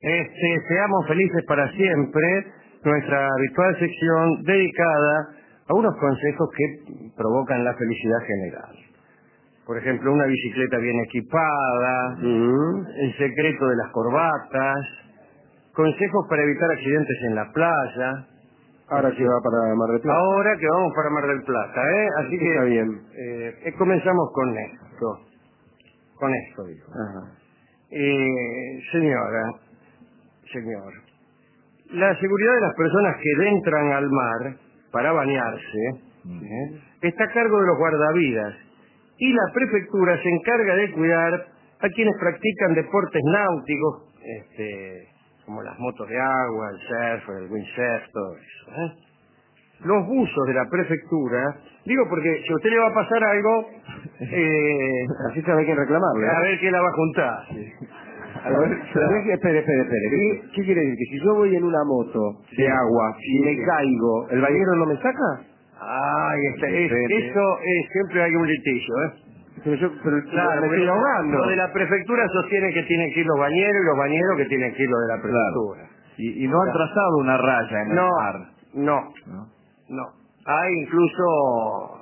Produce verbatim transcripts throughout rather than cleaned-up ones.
Este, seamos felices para siempre, nuestra habitual sección dedicada a unos consejos que provocan la felicidad general. Por ejemplo, una bicicleta bien equipada, Uh-huh. el secreto de las corbatas, consejos para evitar accidentes en la playa. Ahora que va para Mar del Plata. Ahora que vamos para Mar del Plata, ¿eh? Así que está bien. Eh, comenzamos con esto. Con esto, digo. Ajá. Eh, señora, señor, la seguridad de las personas que entran al mar para bañarse ¿eh? está a cargo de los guardavidas y la prefectura se encarga de cuidar a quienes practican deportes náuticos, este, como las motos de agua, el surf, el windsurf, todo eso. ¿eh? Los buzos de la prefectura, digo porque si a usted le va a pasar algo, eh, Así sabe quién reclamarle. a ver quién la va a juntar. Sí. Pero, pero es que, espere, espere, espere. ¿Qué, ¿Qué quiere decir? Que si yo voy en una moto Sí. de agua y Sí, me sí. caigo, ¿el bañero no me saca? Ay, este, es, Depende. eso es, siempre hay un litigio, ¿eh? Pero yo pero Claro, me estoy bueno, ahogando. lo de la prefectura sostiene que tienen que ir los bañeros y los bañeros que tienen que ir los de la prefectura. Y, y no han Claro. trazado una raya en el No, mar. no, ¿No? no. Hay incluso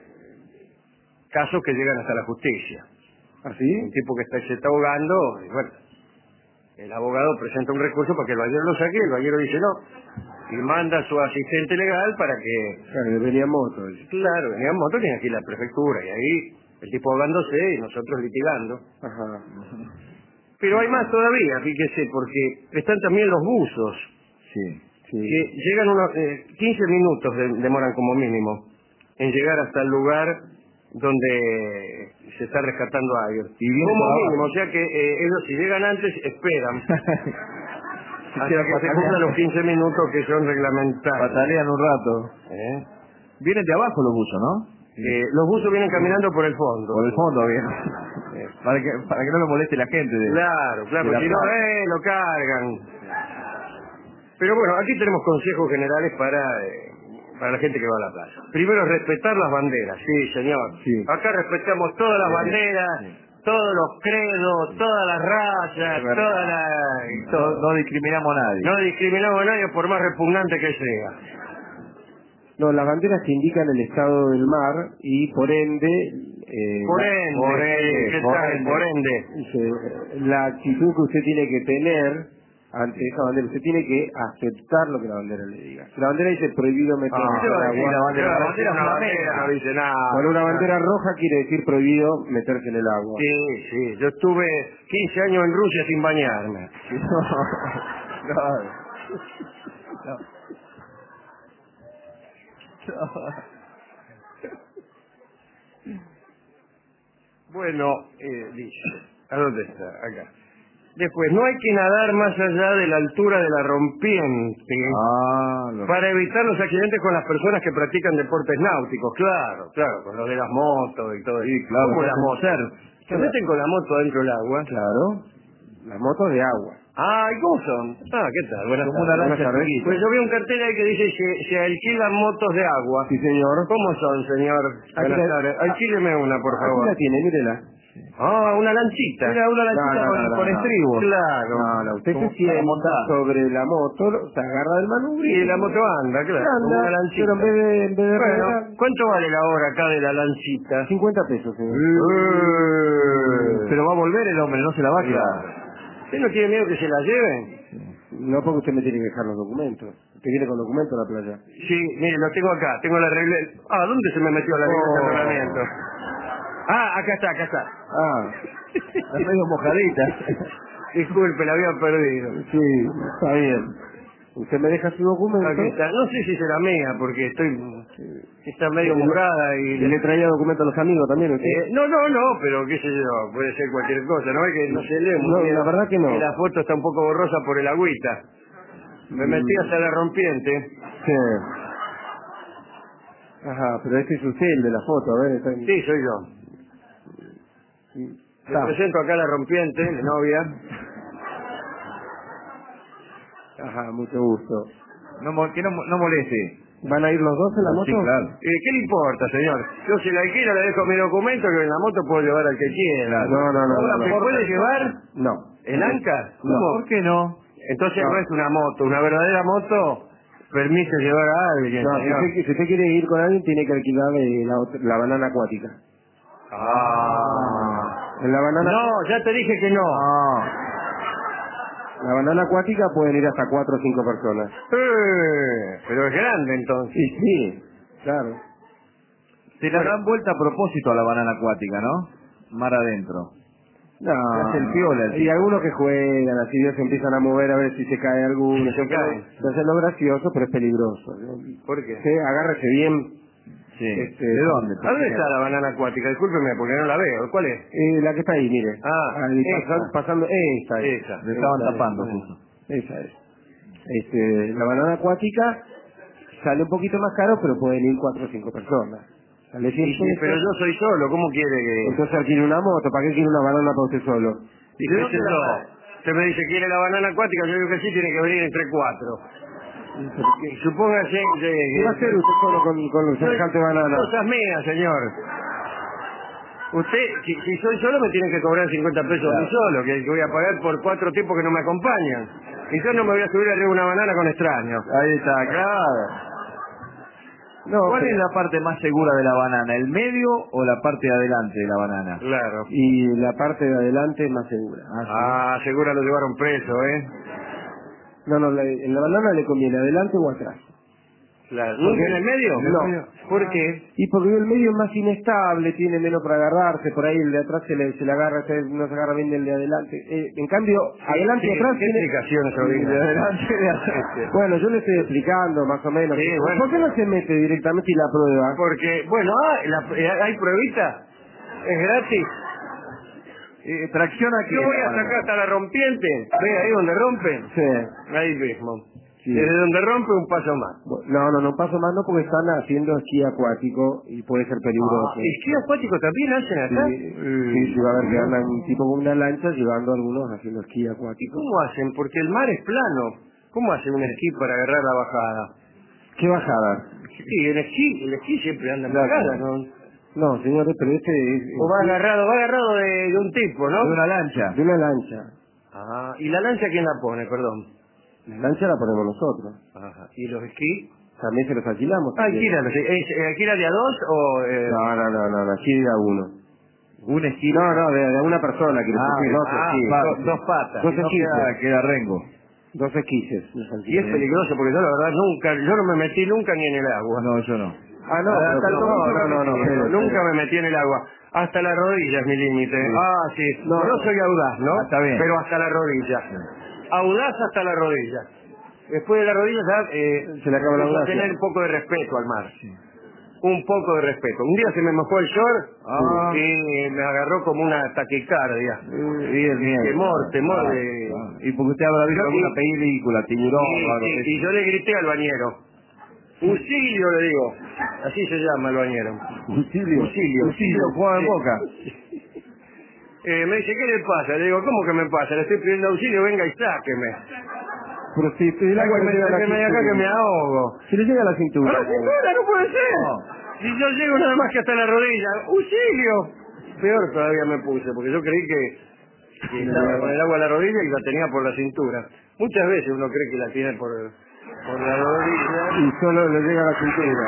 casos que llegan hasta la justicia. ¿Así? Un tipo que está, se está ahogando, y bueno, el abogado presenta un recurso para que el bañero lo saque, el bañero dice no, y manda a su asistente legal para que... Claro, venía en moto. Claro, venía en moto, tiene que ir a la prefectura, y ahí el tipo ahogándose y nosotros litigando. Ajá. Pero hay más todavía, fíjese, porque están también los buzos, Sí. Sí. que llegan unos eh, quince minutos, de- demoran como mínimo, en llegar hasta el lugar donde se está rescatando a alguien. Y viene Como por abajo. mínimo, o sea que eh, ellos si llegan antes, esperan hasta queda que se pataleando. cumplan los quince minutos que son reglamentarios. Patalean un rato. ¿Eh? Vienen de abajo los buzos, ¿no? Eh, los buzos vienen caminando por el fondo. Por el fondo vienen. Eh, para, que, para que no lo moleste la gente. De, Claro, claro, de la porque si no, playa. eh, lo cargan. Pero bueno, aquí tenemos consejos generales para, eh, para la gente que va a la playa. Primero, respetar las banderas. Sí, señor. Sí. Acá respetamos todas las Sí, banderas, sí. todos los credos, todas las razas, Es verdad. todas las... No, todo. no discriminamos a nadie. No discriminamos a nadie por más repugnante que sea. No, las banderas que indican el estado del mar y por ende... eh, Por la- ende, por ende, ¿qué por tal? ende. Por ende. dice, la actitud que usted tiene que tener ante esa bandera, usted tiene que aceptar lo que la bandera le diga. Si la bandera dice prohibido meterse Ah, al la agua, bandera, la la bandera una bandera flamenca. no dice nada. con una bandera roja quiere decir prohibido meterse en el agua. Sí, sí, yo estuve quince años en Rusia sin bañarme. No. Bueno, eh, dice, ¿a dónde está? Acá. Después, no hay que nadar más allá de la altura de la rompiente Ah, lo- para evitar los accidentes con las personas que practican deportes náuticos. Claro, claro, con lo de las motos y todo eso. Sí, claro, ¿Cómo que las hacen motos? surf. ¿Se meten con la moto dentro del agua? Claro, las motos de agua. Ah, ¿y cómo son? Ah, ¿qué tal? Buenas Como tardes. una lancha Buenas tardes. chiquita. Pues yo vi un cartel ahí que dice se, se alquilan motos de agua. Sí, señor. ¿Cómo son, señor? Aquí Buenas la- tardes. Alquíleme una, por Aquí favor. la tiene, mírela. Ah, una lanchita. Era una lanchita No, no, con, no, no, con no. estribos. Claro. No, no, usted Como se sienta para montar. sobre la moto, se agarra del manubrio. Y la moto anda, claro. Anda, como una lanchita. pero en vez de, en vez de Bueno, regalar, ¿cuánto vale la hora acá de la lanchita? cincuenta pesos, señor. Eh. Pero va a volver el hombre, no se la va a quedar. Claro. ¿Usted no tiene miedo que se la lleven? No, porque usted me tiene que dejar los documentos. Usted viene con documentos a la playa. Sí, mire, lo tengo acá. Tengo la regla... Ah, ¿dónde se me metió la regla de Oh. arreglamiento? Ah, acá está, acá está. Ah, Está medio mojadita. Disculpe, la había perdido. sí, está bien. Usted me deja su documento. Aquí está. No sé si será mía, porque estoy... Está medio Sí, mojada y... Y le traía documentos a los amigos también, ¿usted? Eh, no, no, no, pero qué sé yo, puede ser cualquier cosa, ¿no? Es que no se lee muy No, bien. la verdad que no. Y la foto está un poco borrosa por el agüita. Me metí hasta la rompiente. Sí. Ajá, pero este es usted el de la foto, a ver. Está... Sí, soy yo. Le Está. presento acá a la rompiente, mi novia. Ajá, mucho gusto. No, mo- que no, mo- no moleste. ¿Van a ir los dos en la moto? Sí, claro. Eh, ¿Qué le importa, señor? Yo si la alquilo le dejo mi documento que en la moto puedo llevar al que quiera. No, no, no, no, ¿Se no. puede llevar No. el anca? No. ¿Cómo? ¿Por qué no? Entonces no. No. es una moto, una verdadera moto permite llevar a alguien. No, si señor. usted, si usted quiere ir con alguien, tiene que alquilar eh, la, otra- la banana acuática. Ah. En la banana, No, ya te dije que no. la banana acuática pueden ir hasta cuatro o cinco personas. Eh, pero es grande entonces. Sí, sí, claro. Se la dan vuelta a propósito a la banana acuática, ¿no? Mar adentro. No, Se hace el piola el y tipo. algunos que juegan, así Dios se empiezan a mover a ver si se cae alguno. Si se cae. Entonces lo gracioso, pero es peligroso, ¿no? ¿Por qué? Usted agárrese bien. Sí. Este, ¿De dónde? ¿A dónde está la banana acuática? Discúlpeme porque no la veo. ¿Cuál es? Eh, la que está ahí, mire. Ah, Ahí, esa. pasando, pasando, esta es. Esa. Le estaban Esa es. tapando justo. Esa es. Este, la banana acuática sale un poquito más caro, pero pueden ir cuatro o cinco personas. Sale cien Y sí, pesos. pero yo soy solo, ¿cómo quiere que...? Entonces alquile una moto, ¿para qué quiere una banana para usted solo? ¿Y ¿De qué dónde sé la yo? trae? Usted me dice, ¿quiere la banana acuática? Yo digo que sí, tiene que venir entre cuatro. Y supóngase que... ¿Qué va a hacer usted solo con, con los semejantes bananas? Cosas mías, señor. Usted, si, si soy solo, me tiene que cobrar cincuenta pesos a mí solo, que que voy a pagar por cuatro tipos que no me acompañan. Y yo no me voy a subir arriba de una banana con extraños. Ahí está, claro. No, ¿Cuál pero- es la parte más segura de la banana? ¿El medio o la parte de adelante de la banana? Claro. y la parte de adelante es más segura. Ah, seguro lo llevaron preso, ¿eh? No, no, la, en la banana le conviene adelante o atrás. Claro. ¿Nunca en el medio? No. ¿Por qué? Y porque el medio es más inestable, tiene menos para agarrarse, por ahí el de atrás se le, se le agarra, se- no se agarra bien del de adelante. Eh, en cambio, adelante y Sí, atrás ¿qué tiene... explicación De sobrina? adelante y atrás. Bueno, yo le estoy explicando más o menos. Sí, bueno. ¿Por qué no se mete directamente y la prueba? Porque, bueno, ah, la- eh, hay pruebita. Es gratis. Eh, ¿Tracciona qué? Yo voy la hasta banana? acá, hasta la rompiente. ¿Ve ahí donde rompe? Sí. Ahí mismo. Sí. Desde donde rompe un paso más. No, no, no paso más no porque están haciendo esquí acuático y puede ser peligroso. Ah, ¿esquí acuático también hacen acá? Sí, sí, sí, va a ver que andan un tipo con una lancha llevando a algunos haciendo esquí ¿Y acuático. cómo hacen? Porque el mar es plano. ¿Cómo hacen un esquí para agarrar la bajada? ¿Qué bajada? Sí, el esquí, el esquí siempre anda en Claro. bajada, ¿no? No, señores, pero este es... O va agarrado, va agarrado de, de un tipo, ¿no? De una lancha. de una lancha. Ah, ¿y la lancha quién la pone, perdón? La lancha la ponemos nosotros. Ajá. ¿Y los esquí? También se los alquilamos. Ah, alquílalos. ¿Es, eh, ¿Alquila de a dos o...? Eh... No, no, no, no, no, aquí de a uno. Un esquí. No, no, de, de una persona que Ah, sí, dos Ah, esquís. do- dos patas. Dos Si no esquís. queda, queda rengo. Dos esquises. nos Y es alquilamos. peligroso porque yo la verdad nunca, yo no me metí nunca ni en el agua. No, yo no. Ah, no, Hasta pero- el no, momento no, no, no, me- pero- nunca me metí en el agua. Hasta la rodilla es mi límite. Sí. Ah, sí. No, No, no no. soy audaz, ¿no? Ah, está bien. Pero hasta la rodilla. Audaz hasta la rodilla. Después de la rodilla ya eh, Se le acaba la empiezo a audacia. tener un poco de respeto al mar. Un poco de respeto. Un día se me mojó el short Ah. y me agarró como una taquicardia. Sí, el miedo. Temor, temor Ah, de... ah. Y porque usted habrá visto Yo- alguna película, tiburón Sí, o algo sí, de y eso. yo le grité al bañero. Auxilio, le digo. Así se llama el bañero. Auxilio. Auxilio. Auxilio, juega en Sí. Boca. Eh, me dice, ¿qué le pasa? Le digo, ¿cómo que me pasa? Le estoy pidiendo auxilio, venga y sáqueme. Pero si, si el agua le Sáqueme, llega a la sáqueme de acá que me cintura. ahogo. Si le llega a la ¡A cintura. la cintura no puede ser! Si yo llego nada más que hasta la rodilla. ¡Auxilio! Peor todavía me puse, porque yo creí que, que estaba con el agua a la rodilla y la tenía por la cintura. Muchas veces uno cree que la tiene por, por la rodilla. Y solo le llega a la cintura.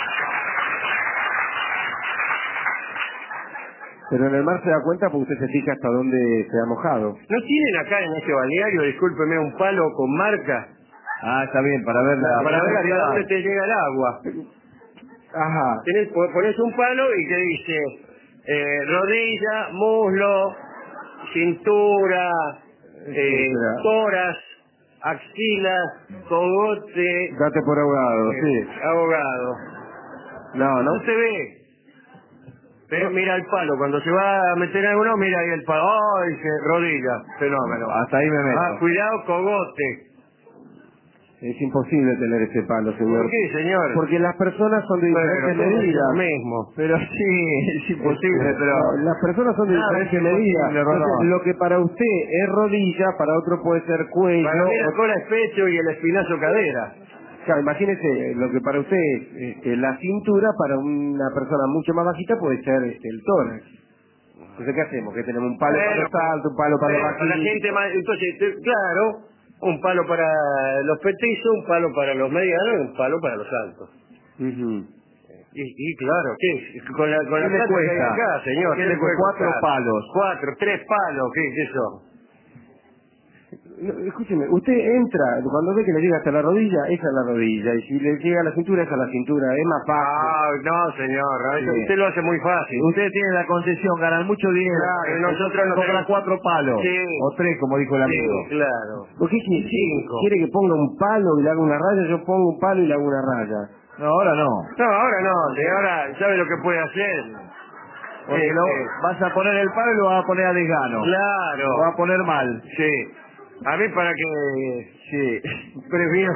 Pero en el mar se da cuenta porque usted se fija hasta dónde se ha mojado. ¿No tienen acá en este balneario, discúlpeme, un palo con marca? Ah, está bien, para ver la... Para ver hasta dónde te llega el agua. Ajá. Tenés, po- pones un palo y te dice eh, rodilla, muslo, cintura, eh, Etcétera. toras, axilas, cogote, Date por ahogado, eh, sí. ahogado. No, no. No se ve. Pero mira el palo, cuando se va a meter en uno, mira ahí el palo. ¡Ay, dice rodilla! Fenómeno. Hasta ahí me meto. Ah, cuidado, cogote. Es imposible tener ese palo, señor. ¿Por qué, señor? Porque las personas son de Bueno, diferentes pero medidas. es lo mismo. Pero sí, es imposible, pero... No, las personas son de Nada, diferentes es medidas. imposible, Entonces, Rolón. lo que para usted es rodilla, para otro puede ser cuello. Para mí la o- cola es pecho y el espinazo cadera. Claro, imagínese, lo que para usted es este, la cintura, para una persona mucho más bajita puede ser este, el tórax. Entonces, ¿qué hacemos? Que tenemos un palo para Bueno, los saltos, un palo para los Bueno, la bajitos. gente más, entonces, te- claro, Un palo para los petizos, un palo para los medianos y un palo para los altos. Uh-huh. Y, y claro, ¿qué? Con la, con la ¿Qué le plata que hay cuesta? acá, señor. ¿Qué le cuesta? Cuatro palos. Cuatro, tres palos, ¿qué, qué son? No, escúcheme, usted entra, cuando ve que le llega hasta la rodilla, es a la rodilla, y si le llega a la cintura, es a la cintura, es más fácil. Ah, no, señor, a veces Sí. usted lo hace muy fácil. Ustedes tienen la concesión, ganan mucho dinero. Claro, y nosotros nos compran tenemos- cuatro palos. Sí. O tres, como dijo el amigo. Sí, claro. ¿Por qué quiere, Cinco. quiere que ponga un palo y le haga una raya? Yo pongo un palo y le hago una raya. No, ahora no. No, ahora no, de ahora, ¿sabe lo que puede hacer? Porque Eh, lo, eh, vas a poner el palo y lo vas a poner a desgano. Claro. Lo vas a poner mal. Sí. A mí para que... Sí. Prefiero...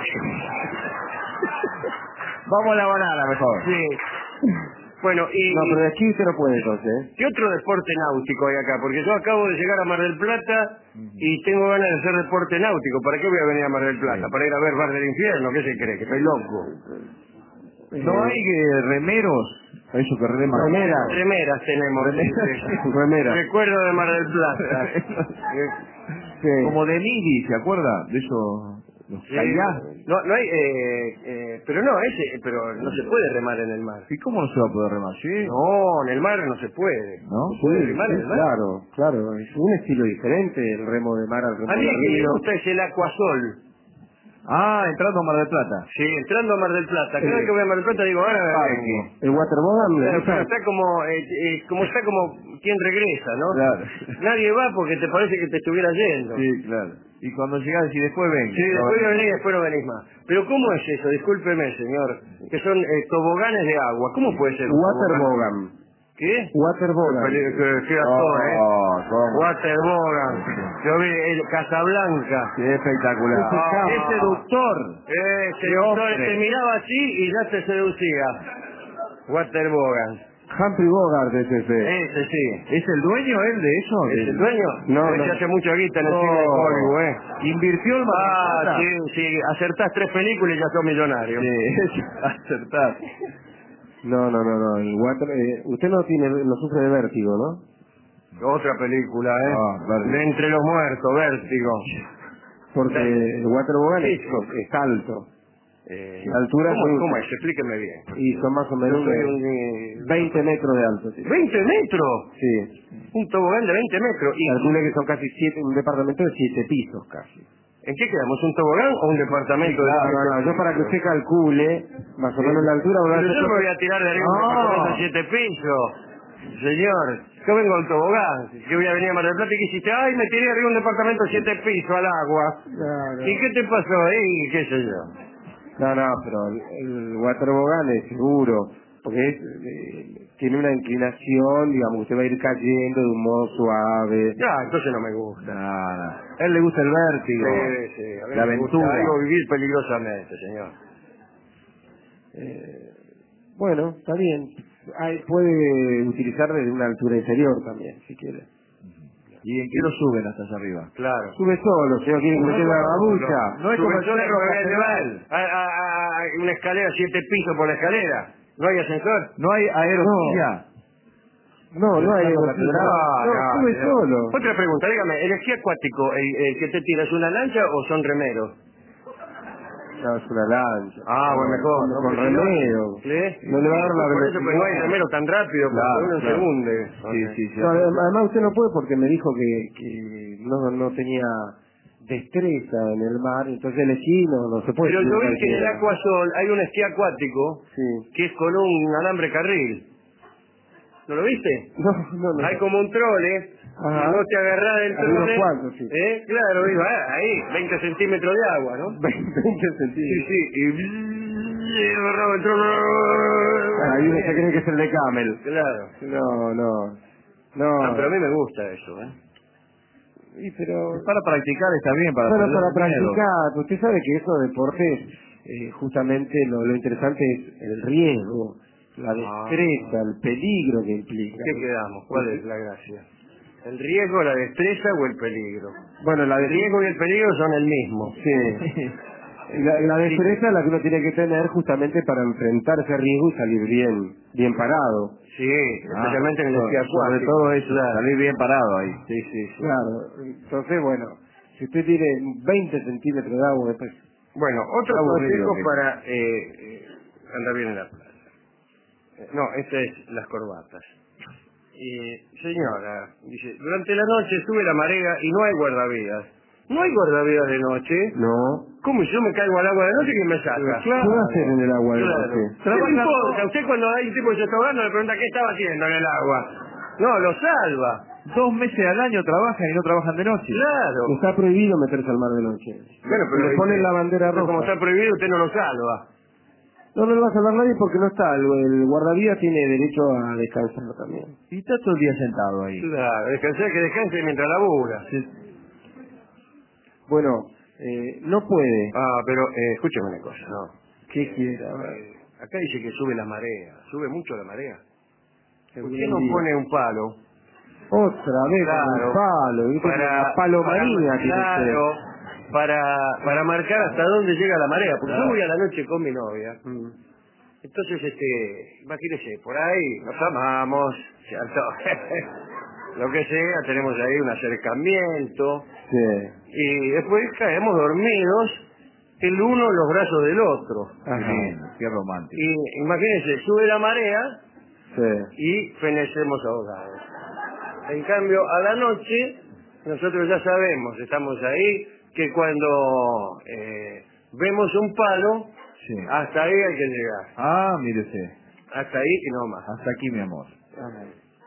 Vamos a la banana, mejor. Sí. Bueno, y... No, pero de aquí usted no puede entonces, ¿eh? ¿Qué otro deporte náutico hay acá? Porque yo acabo de llegar a Mar del Plata y tengo ganas de hacer deporte náutico. ¿Para qué voy a venir a Mar del Plata? Sí. ¿Para ir a ver Bar del Infierno? ¿Qué se cree? ¿Que estoy loco? ¿No hay eh, remeros? Eso que reman. Remeras. Remeras tenemos. Remeras. Remeras. Recuerdo de Mar del Plata. Sí. Como de Midi, ¿se acuerda? De eso. Los Sí. kayak. No, no hay... Eh, eh, pero no, ese... Pero no se puede remar en el mar. ¿Y cómo no se va a poder remar? ¿Sí? No, en el mar no se puede. ¿No? ¿Se puede Sí, remar sí, en el mar? claro, claro. Es un estilo diferente el remo de mar al remo A mí de el que me río. gusta es el acuasol. Ah, entrando a Mar del Plata. Sí, entrando a Mar del Plata. Cada Sí. vez que voy a Mar del Plata digo, ahora vengo. El waterbogan, ¿le Claro, gusta? pero está como, eh, eh, como está como quien regresa, ¿no? Claro. Nadie va porque te parece que te estuviera yendo. Sí, claro. Y cuando llegas y después ven. Sí, después venís y después no venís más. Pero ¿cómo es eso? Discúlpeme, señor. Que son eh, toboganes de agua. ¿Cómo puede ser? un tobogán? Waterbogan. ¿Qué? Waterbogan. Que, que, que actor, ¿eh? ¿cómo? Waterbogan. Yo vi el Casablanca. Qué espectacular. Ah. ¡Qué seductor! Eh, Qué seductor, hombre. te miraba así y ya te seducía. Waterbogan. Humphrey Bogart es ese. Ese sí. ¿Es el dueño él de eso? ¿Es Del- el dueño? No, Ese no. hace mucha guita en el No. cine de Hollywood, ¿eh? ¿Invirtió el Mar del Ah, Plata? sí, sí. Acertás tres películas y ya sos millonario. Sí, acertar. No, no, no, no. El water, eh, usted no tiene, no sufre de vértigo, ¿no? Otra película, ¿eh? Ah, Vértigo. De Entre los Muertos, Vértigo. Porque el waterbogan Sí, es, es alto. Eh, La altura ¿cómo, es muy- ¿Cómo es? Explíqueme bien. Y son más o Yo menos soy de un... eh, veinte metros de alto. Sí. ¿veinte metros? Sí. Un tobogán de veinte metros. ¿Y Calcule que son casi siete, un departamento de siete pisos casi. en qué quedamos? ¿Un tobogán o un departamento de... No, no, no, yo para que usted calcule más o menos la altura... voy a Pero hacer yo me otro- voy a tirar de arriba de un No. departamento de siete pisos. Señor, yo vengo al tobogán. Yo voy a venir a Mar del Plata y que hiciste, ay, me tiré arriba de un departamento de siete pisos al agua. No, no. ¿Y qué te pasó ahí? ¿Qué sé yo? No, no, pero el, el waterbogan es seguro, porque es, eh, tiene una inclinación, digamos, usted va a ir cayendo de un modo suave. Ya, entonces no me gusta. No, no. A él le gusta el vértigo. Sí, sí, a mí La me gusta aventura. algo vivir peligrosamente, señor. Eh, bueno, está bien. Hay, puede utilizar desde una altura inferior también, si quiere. ¿Y en qué lo suben hasta allá arriba? Claro. Sube solo, señor, quiere que me quede la babucha. No es como el Sube solo, cerro me voy a Catedral. llevar a, a- a- a una escalera, siete pisos por la escalera. ¿No hay ascensor? ¿No hay aerosilla? No, no hay... Cerro No, Catedral. no, sube señor. solo. Otra pregunta, dígame, ¿el esquí acuático, el, el que te tira, es una lancha o son remeros? No, es una lancha. Ah, bueno, mejor. Con, ¿no? con Porque si no- remero. ¿Sí? No le va a dar la Por eso, pues no hay velocidad. remero tan rápido, porque Claro, uno claro. se hunde. Sí, sí, sí. No, además usted no puede porque me dijo que, que no, no tenía destreza en el mar, entonces el esquí no, no se puede. Pero yo subir vi que en el cualquiera. Acuasol hay un esquí acuático Sí. que es con un alambre carril. ¿No lo viste? No, no, no. Hay como un trole, Ajá. y vos te agarrás del Hay unos trole. cuantos, sí. ¿Eh? Claro, y va ahí, veinte centímetros de agua, ¿no? veinte Sí, centímetros. sí, y... y agarraba el trole. Ahí uno se cree que es el de Camel. Claro. No, no. No. Ah, pero a mí me gusta eso, ¿eh? Sí, pero... Para practicar está bien, para Bueno, perder para el miedo. practicar, usted sabe que esos deportes, eh, justamente lo, lo interesante es el riesgo, la destreza, el peligro que implica. ¿Qué quedamos? ¿Cuál es la gracia? ¿El riesgo, la destreza o el peligro? Bueno, la El de- riesgo y el peligro son el mismo. Sí. La, la destreza es la que uno tiene que tener justamente para enfrentar ese riesgo y salir bien, bien parado. Sí, especialmente en el sobre- esquí sobre acuático. todo eso, Salir bien parado ahí. Sí, sí, sí. Claro, entonces bueno, Si usted tiene veinte centímetros de agua, después... Bueno, otro Aburrido, consejo que- para eh, eh, andar bien en la playa. Eh, No, esta es las corbatas. Eh, señora, dice, durante la noche sube la marea y no hay guardavidas. ¿No hay guardavidas de noche? No. ¿Cómo si yo me caigo al agua de noche, quién me saca? ¿Qué va a hacer en el agua de Claro. noche? ¿Qué le importa? Usted cuando hay un tipo que se está ahogando le pregunta qué estaba haciendo en el agua. No, lo salva. Dos meses al año trabajan y no trabajan de noche. Claro. Está prohibido meterse al mar de noche. Bueno, pero le ponen la bandera pero como roja. está prohibido, usted no lo salva. No, no lo va a salvar nadie porque no está. El, el guardavidas tiene derecho a descansar también. Y está todo el día sentado ahí. Claro, descansar que descanse mientras labura. Bueno, eh, no puede. Ah, pero eh, escúchame una cosa, ¿no? ¿Qué quiere? A ver. Eh, acá dice que sube la marea. ¿Sube mucho la marea? ¿Por Según qué el no día. pone un palo? Otra vez con Claro. el palo. ¿viste? Para, La palomanía para, tiene claro, para, para marcar hasta dónde llega la marea. Porque Claro. yo voy a la noche con mi novia. usted. Mm. Entonces, este, imagínese, por ahí nos amamos, ¿cierto? Lo que sea, tenemos ahí un acercamiento. Sí. Y después caemos dormidos, el uno en los brazos del otro. Qué Ajá. lindo, qué romántico. Y imagínense, sube la marea Sí. y fenecemos ahogados. En cambio, a la noche, nosotros ya sabemos, estamos ahí, que cuando eh, vemos un palo, Sí. hasta ahí hay que llegar. Ah, mire usted. Hasta ahí y no más. Hasta aquí, mi amor. Ajá.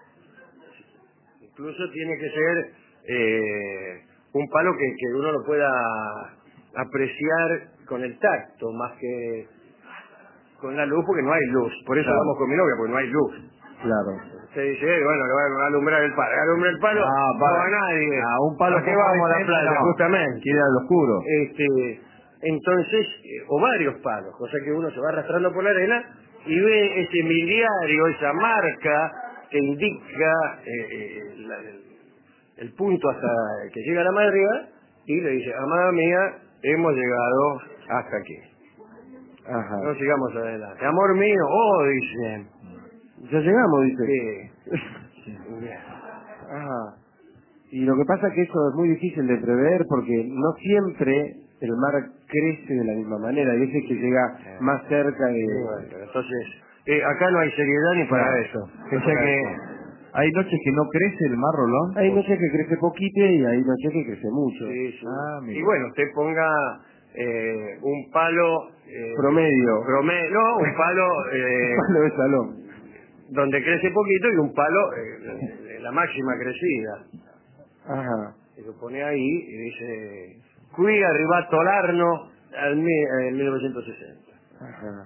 Incluso tiene que ser eh, un palo que, que uno lo pueda apreciar con el tacto, más que con la luz, porque no hay luz. Por eso Claro. vamos con mi novia, porque no hay luz. Claro. Usted dice, eh, bueno, le va a alumbrar el palo. ¿Alumbra el palo? Ah, no para- va nadie. Ah, un palo ¿A qué como vamos a la ese, playa? no. Justamente. Quiere al oscuro. Este, entonces, eh, o varios palos, cosa que uno se va arrastrando por la arena y ve ese miliario, esa marca que indica eh, eh, la- el, el punto hasta que llega la madriga y le dice, amada mía, hemos llegado hasta aquí. Ajá. No sigamos adelante. Amor mío, oh, dice. Ya llegamos, dice. Sí. Ajá. Y lo que pasa es que eso es muy difícil de prever porque no siempre el mar crece de la misma manera. Hay veces que llega más cerca de... Sí, bueno, entonces, eh, acá no hay seriedad ni para Claro. eso. O sea que hay noches que no crece el mar, Rolón. Hay noches que crece poquito y hay noches que crece mucho. Sí, sí. Ah, mira. Y bueno, usted ponga eh, un palo... eh, Promedio. prome- no, un palo eh, Palo de salón. donde crece poquito y un palo eh, de la máxima crecida. Ajá. Y lo pone ahí y dice, qui arrivato l'Arno al mi- en mil novecientos sesenta. Ajá.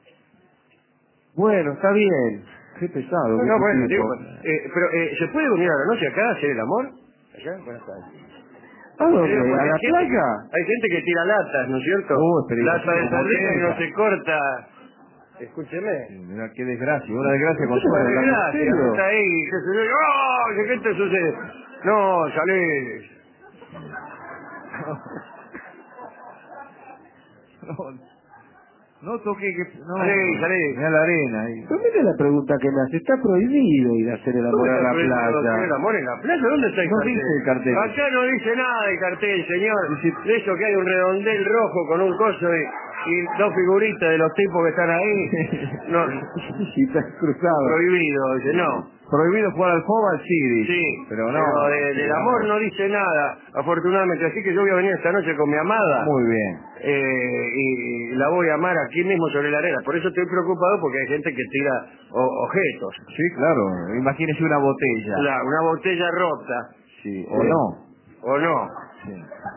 Bueno, está bien. Qué pesado. No, qué no, bueno, tipo. digo, eh, pero eh, ¿se puede venir a la noche acá a hacer el amor? Allá, buenas tardes. ¿A dónde? Sí, porque ¿A hay la gente playa? que- hay gente que tira latas, ¿no es cierto? Uh, pero Lata de como sardina y no esa. se corta. Escúcheme. Sí, mira qué desgracia, una desgracia con ¿Qué Bueno, pasa? suerte. ¿en gracias, serio? está ahí, qué sé yo. ¡Oh! ¿Qué te sucede? No, salí. No, no toque que... No, Salí, salí. mira la arena ahí. Pero mire la pregunta que me hace. Está prohibido ir a hacer el amor ¿Dónde a está la prohibido hacer el playa. amor en la playa? ¿Dónde está el No cartel? dice el cartel. Acá no dice nada el cartel, señor. De eso que hay un redondel rojo con un coso y, y dos figuritas de los tipos que están ahí. No, Y está cruzado. prohibido, dice, no. Prohibido jugar al fútbol, sí, dice. Sí, pero no. de- del amor no dice nada, afortunadamente. Así que yo voy a venir esta noche con mi amada. Muy bien. eh, y la voy a amar aquí mismo sobre la arena. Por eso estoy preocupado porque hay gente que tira o- objetos. Sí, claro. Imagínese una botella. La- una botella rota, Sí, o no. o no. Sí.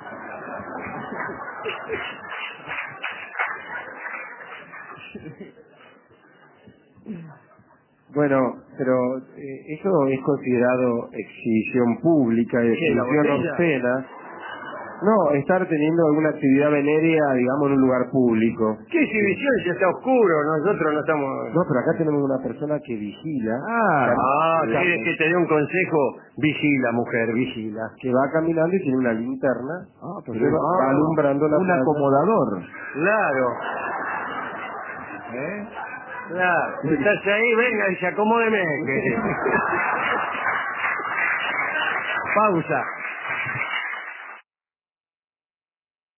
Bueno, pero eh, eso es considerado exhibición pública y ¿Qué, la exhibición botella? obscena. No, estar teniendo alguna actividad venérea, digamos, en un lugar público. ¿Qué exhibición si está oscuro? Nosotros no estamos... No, pero acá tenemos una persona que vigila. Ah, Ah, Cam- ¿quieres que te dé un consejo? Vigila, mujer, vigila. que va caminando y tiene una linterna. Ah, que pero- va, va ah, alumbrando la un playa. acomodador. Claro, ¿Eh? claro. Estás ahí, venga y se acomódeme. que- Pausa.